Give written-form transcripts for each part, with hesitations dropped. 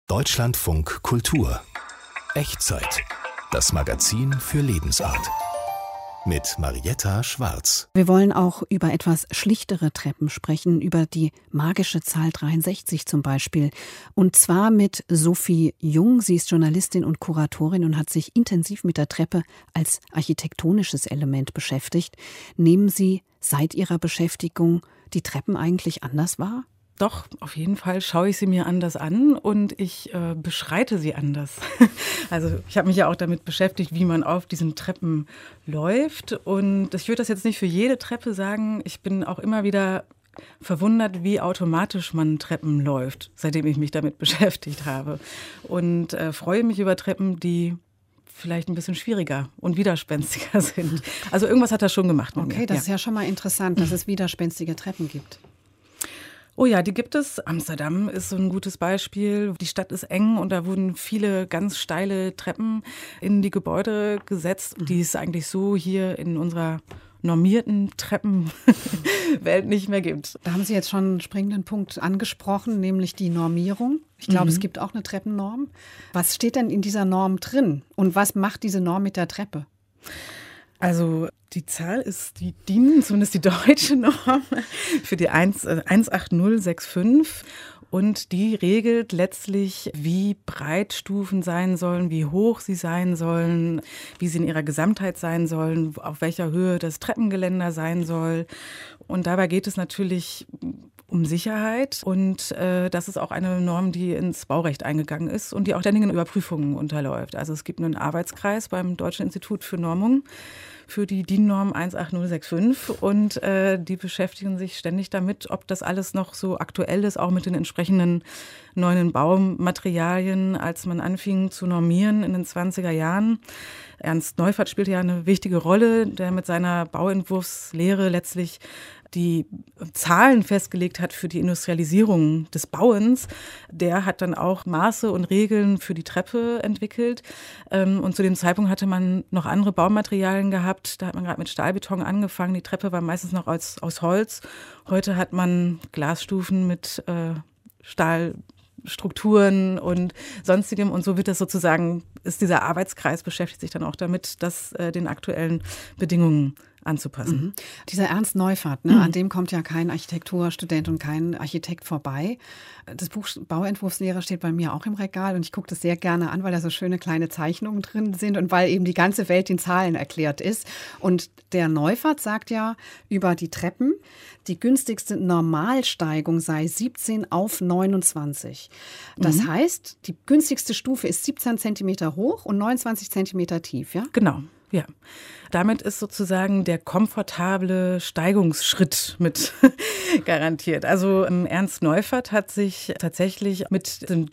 Deutschlandfunk Kultur. Echtzeit. Das Magazin für Lebensart. Mit Marietta Schwarz. Wir wollen auch über etwas schlichtere Treppen sprechen, über die magische Zahl 63 zum Beispiel. Und zwar mit Sophie Jung. Sie ist Journalistin und Kuratorin und hat sich intensiv mit der Treppe als architektonisches Element beschäftigt. Nehmen Sie seit Ihrer Beschäftigung die Treppen eigentlich anders wahr? Doch, auf jeden Fall schaue ich sie mir anders an und ich beschreite sie anders. Also ich habe mich ja auch damit beschäftigt, wie man auf diesen Treppen läuft. Und ich würde das jetzt nicht für jede Treppe sagen. Ich bin auch immer wieder verwundert, wie automatisch man Treppen läuft, seitdem ich mich damit beschäftigt habe. Und freue mich über Treppen, die vielleicht ein bisschen schwieriger und widerspenstiger sind. Also irgendwas hat das schon gemacht mit mir. Okay, das ist ja schon mal interessant, dass es widerspenstige Treppen gibt. Oh ja, die gibt es. Amsterdam ist so ein gutes Beispiel. Die Stadt ist eng und da wurden viele ganz steile Treppen in die Gebäude gesetzt, die es eigentlich so hier in unserer normierten Treppenwelt nicht mehr gibt. Da haben Sie jetzt schon einen springenden Punkt angesprochen, nämlich die Normierung. Ich glaube, es gibt auch eine Treppennorm. Was steht denn in dieser Norm drin und was macht diese Norm mit der Treppe? Also die Zahl ist die DIN, zumindest die deutsche Norm, für die 18065 und die regelt letztlich, wie breit Stufen sein sollen, wie hoch sie sein sollen, wie sie in ihrer Gesamtheit sein sollen, auf welcher Höhe das Treppengeländer sein soll. Und dabei geht es natürlich um Sicherheit und das ist auch eine Norm, die ins Baurecht eingegangen ist und die auch ständigen Überprüfungen unterläuft. Also es gibt einen Arbeitskreis beim Deutschen Institut für Normung für die DIN-Norm 18065 und die beschäftigen sich ständig damit, ob das alles noch so aktuell ist, auch mit den entsprechenden neuen Baumaterialien, als man anfing zu normieren in den 20er Jahren. Ernst Neufert spielte ja eine wichtige Rolle, der mit seiner Bauentwurfslehre letztlich die Zahlen festgelegt hat für die Industrialisierung des Bauens, der hat dann auch Maße und Regeln für die Treppe entwickelt. Und zu dem Zeitpunkt hatte man noch andere Baumaterialien gehabt. Da hat man gerade mit Stahlbeton angefangen. Die Treppe war meistens noch aus Holz. Heute hat man Glasstufen mit Stahlstrukturen und sonstigem. Und so wird das sozusagen, ist dieser Arbeitskreis beschäftigt sich dann auch damit, das den aktuellen Bedingungen anzupassen. Mhm. Dieser Ernst Neufert, an dem kommt ja kein Architekturstudent und kein Architekt vorbei. Das Buch Bauentwurfslehre steht bei mir auch im Regal und ich gucke das sehr gerne an, weil da so schöne kleine Zeichnungen drin sind und weil eben die ganze Welt in Zahlen erklärt ist. Und der Neufert sagt ja über die Treppen, die günstigste Normalsteigung sei 17 auf 29. Das heißt, die günstigste Stufe ist 17 Zentimeter hoch und 29 Zentimeter tief, ja? Genau. Ja, damit ist sozusagen der komfortable Steigungsschritt mit garantiert. Also Ernst Neufert hat sich tatsächlich mit dem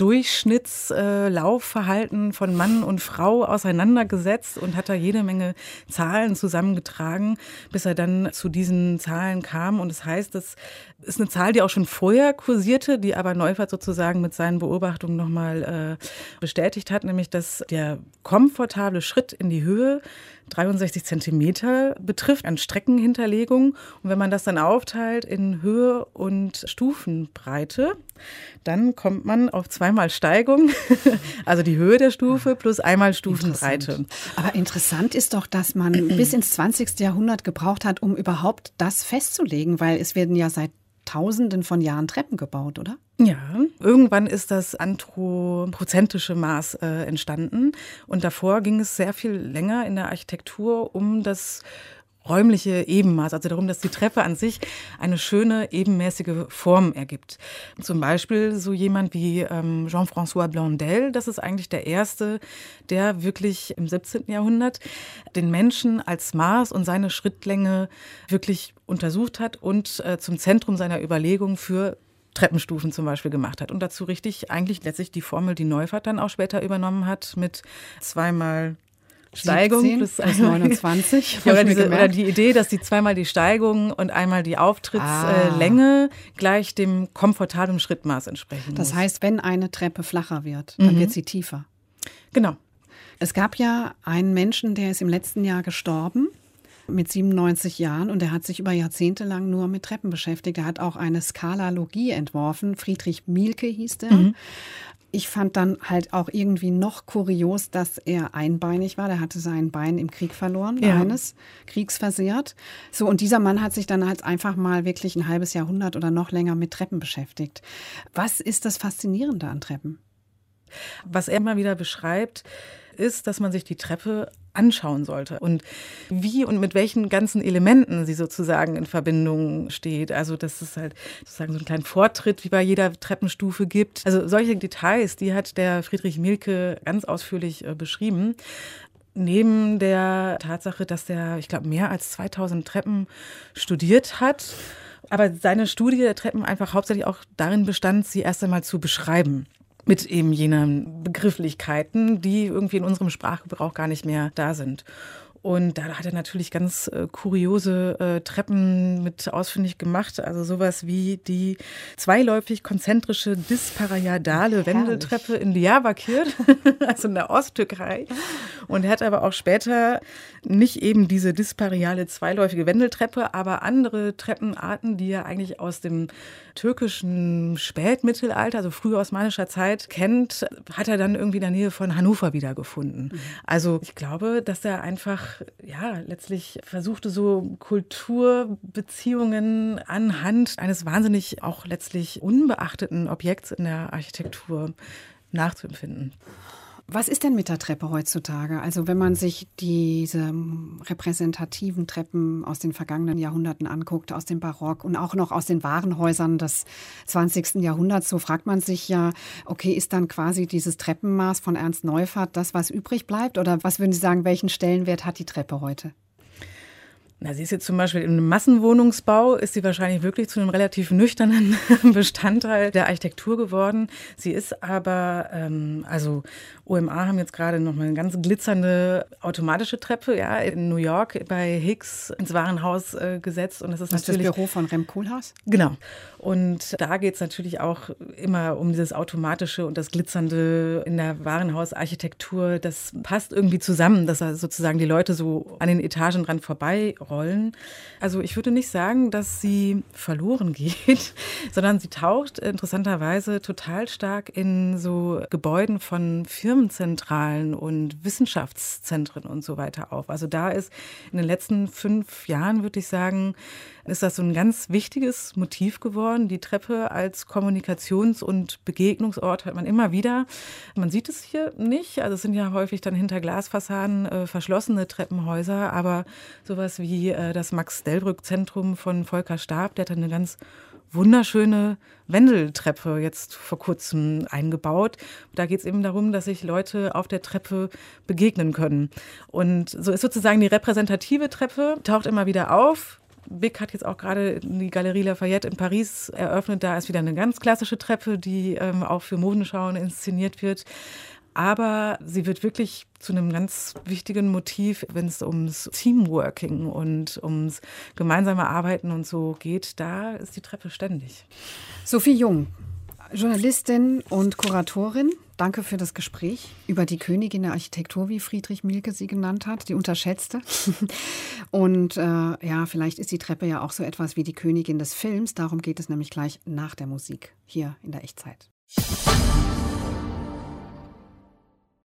Durchschnittslaufverhalten von Mann und Frau auseinandergesetzt und hat da jede Menge Zahlen zusammengetragen, bis er dann zu diesen Zahlen kam. Und das heißt, das ist eine Zahl, die auch schon vorher kursierte, die aber Neufert sozusagen mit seinen Beobachtungen nochmal bestätigt hat, nämlich dass der komfortable Schritt in die Höhe 63 Zentimeter betrifft an Streckenhinterlegung. Und wenn man das dann aufteilt in Höhe und Stufenbreite, dann kommt man auf zweimal Steigung, also die Höhe der Stufe plus einmal Stufenbreite. Aber interessant ist doch, dass man bis ins 20. Jahrhundert gebraucht hat, um überhaupt das festzulegen, weil es werden ja seit Tausenden von Jahren Treppen gebaut, oder? Ja, irgendwann ist das anthropozentische Maß entstanden und davor ging es sehr viel länger in der Architektur um das räumliche Ebenmaß, also darum, dass die Treppe an sich eine schöne, ebenmäßige Form ergibt. Zum Beispiel so jemand wie Jean-François Blondel, das ist eigentlich der Erste, der wirklich im 17. Jahrhundert den Menschen als Maß und seine Schrittlänge wirklich untersucht hat und zum Zentrum seiner Überlegungen für Treppenstufen zum Beispiel gemacht hat. Und dazu richtig eigentlich letztlich die Formel, die Neufert dann auch später übernommen hat, mit zweimal Steigung plus 29. Ja, oder die Idee, dass die zweimal die Steigung und einmal die Auftrittslänge gleich dem komfortablen Schrittmaß entsprechen muss. Das heißt, wenn eine Treppe flacher wird, dann wird sie tiefer. Genau. Es gab ja einen Menschen, der ist im letzten Jahr gestorben. Mit 97 Jahren und er hat sich über Jahrzehnte lang nur mit Treppen beschäftigt. Er hat auch eine Skalalogie entworfen. Friedrich Mielke hieß der. Ich fand dann halt auch irgendwie noch kurios, dass er einbeinig war. Der hatte sein Bein im Krieg verloren, eines, kriegsversehrt. So, und dieser Mann hat sich dann halt einfach mal wirklich ein halbes Jahrhundert oder noch länger mit Treppen beschäftigt. Was ist das Faszinierende an Treppen? Was er immer wieder beschreibt, ist, dass man sich die Treppe anschauen sollte und wie und mit welchen ganzen Elementen sie sozusagen in Verbindung steht. Also dass es halt sozusagen so einen kleinen Vortritt wie bei jeder Treppenstufe gibt. Also solche Details, die hat der Friedrich Mielke ganz ausführlich beschrieben. Neben der Tatsache, dass der, ich glaube, mehr als 2000 Treppen studiert hat. Aber seine Studie der Treppen einfach hauptsächlich auch darin bestand, sie erst einmal zu beschreiben. Mit eben jenen Begrifflichkeiten, die irgendwie in unserem Sprachgebrauch gar nicht mehr da sind. Und da hat er natürlich ganz kuriose Treppen mit ausfindig gemacht. Also sowas wie die zweiläufig konzentrische disparadiale Wendeltreppe in Diyarbakir, also in der Osttürkei. Und er hat aber auch später nicht eben diese disparadiale zweiläufige Wendeltreppe, aber andere Treppenarten, die er eigentlich aus dem türkischen Spätmittelalter, also frühosmanischer Zeit kennt, hat er dann irgendwie in der Nähe von Hannover wiedergefunden. Also ich glaube, dass er einfach letztlich versuchte, so Kulturbeziehungen anhand eines wahnsinnig auch letztlich unbeachteten Objekts in der Architektur nachzuempfinden. Was ist denn mit der Treppe heutzutage? Also wenn man sich diese repräsentativen Treppen aus den vergangenen Jahrhunderten anguckt, aus dem Barock und auch noch aus den Warenhäusern des 20. Jahrhunderts, so fragt man sich ja, okay, ist dann quasi dieses Treppenmaß von Ernst Neufert das, was übrig bleibt? Oder was würden Sie sagen, welchen Stellenwert hat die Treppe heute? Na, sie ist jetzt zum Beispiel im Massenwohnungsbau, ist sie wahrscheinlich wirklich zu einem relativ nüchternen Bestandteil der Architektur geworden. Sie ist aber, also OMA haben jetzt gerade noch mal eine ganz glitzernde automatische Treppe, in New York bei Hicks ins Warenhaus gesetzt. Und das ist natürlich das Büro von Rem Koolhaas? Genau. Und da geht es natürlich auch immer um dieses Automatische und das Glitzernde in der Warenhausarchitektur. Das passt irgendwie zusammen, dass sozusagen die Leute so an den Etagen dran vorbeirollen. Also ich würde nicht sagen, dass sie verloren geht, sondern sie taucht interessanterweise total stark in so Gebäuden von Firmenzentralen und Wissenschaftszentren und so weiter auf. Also da ist in den letzten 5 Jahren, würde ich sagen, ist das so ein ganz wichtiges Motiv geworden. Die Treppe als Kommunikations- und Begegnungsort hat man immer wieder. Man sieht es hier nicht. Also es sind ja häufig dann hinter Glasfassaden verschlossene Treppenhäuser. Aber sowas wie das Max-Delbrück-Zentrum von Volker Staab, der hat eine ganz wunderschöne Wendeltreppe jetzt vor kurzem eingebaut. Da geht es eben darum, dass sich Leute auf der Treppe begegnen können. Und so ist sozusagen die repräsentative Treppe, taucht immer wieder auf. BIC hat jetzt auch gerade die Galerie Lafayette in Paris eröffnet. Da ist wieder eine ganz klassische Treppe, die auch für Modenschauen inszeniert wird. Aber sie wird wirklich zu einem ganz wichtigen Motiv, wenn es ums Teamworking und ums gemeinsame Arbeiten und so geht. Da ist die Treppe ständig. Sophie Jung, Journalistin und Kuratorin. Danke für das Gespräch über die Königin der Architektur, wie Friedrich Mielke sie genannt hat, die unterschätzte. Und vielleicht ist die Treppe ja auch so etwas wie die Königin des Films. Darum geht es nämlich gleich nach der Musik hier in der Echtzeit.